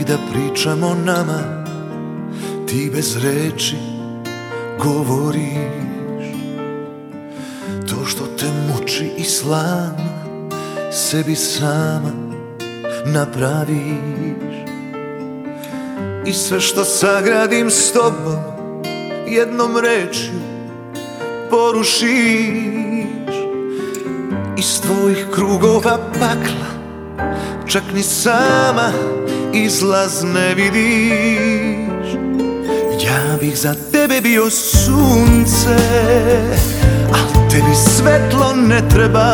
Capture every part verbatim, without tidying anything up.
bih da pričam o nama, ti bez reči govoriš. To što te muči i slama, sebi sama napraviš. I sve što sagradim s tobom, jednom rečju porušiš. Iz tvojih krugova pakla čak ni sama izlaz ne vidiš. Ja bih za tebe bio sunce, al tebi svetlo ne treba.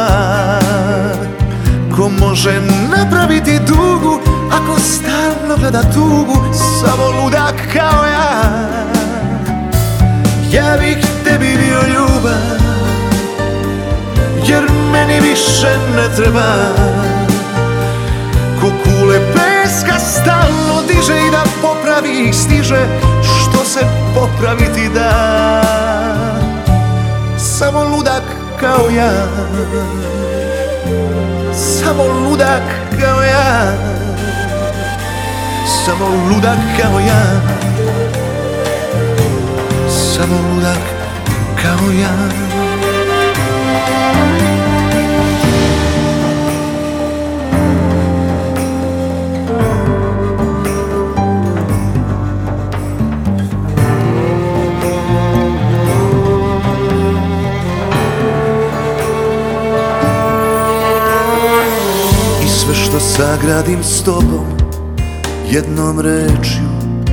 Ko može napraviti dugu ako stalno gleda tugu, samo ludak kao ja. Ja bih tebi bio ljubav, jer meni više ne treba. Ko kule peska stalno diže i da popravi stiže što se popraviti da. Samo ludak kao ja, samo ludak kao ja, samo ludak kao ja, samo ludak kao ja. Sve što sagradim s tobom, jednom rečju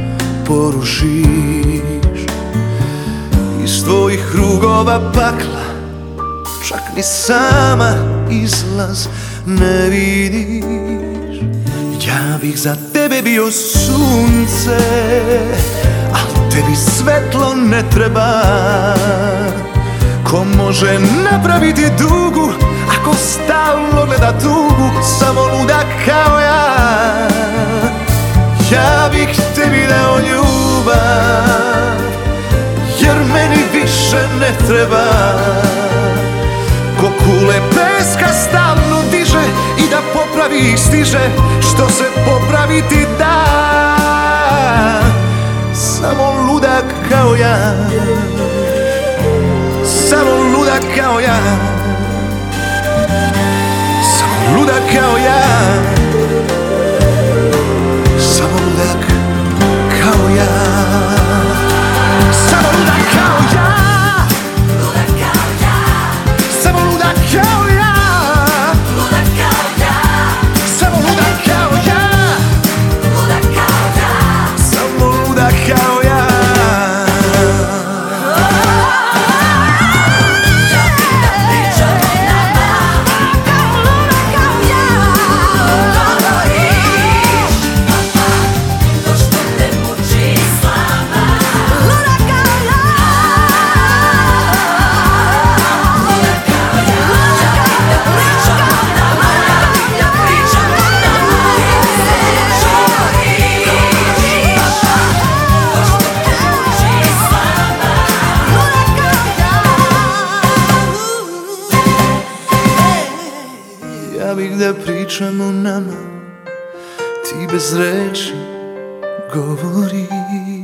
porušiš. Iz tvojih krugova pakla čak ni sama izlaz ne vidiš. Ja bih za tebe bio sunce, al tebi svetlo ne treba. Ko može napraviti dugu ako stalno gleda tugu, samo ludak kao ja. Ja bih tebi dao ljubav, jer meni više ne treba. Ko kule peska stalno diže i da popravi stiže što se popraviti da. Samo ludak kao ja, samo ludak kao ja, samo ludak kao ja, samo ludak kao ja, samo ludak kao ja, ludak kao ja, samo ludak kao ja, ludak kao ja, samo ludak kao ja, ludak kao ja, samo ludak kao ja. Ja bih da pričam o nama, ti bez reči govoriš.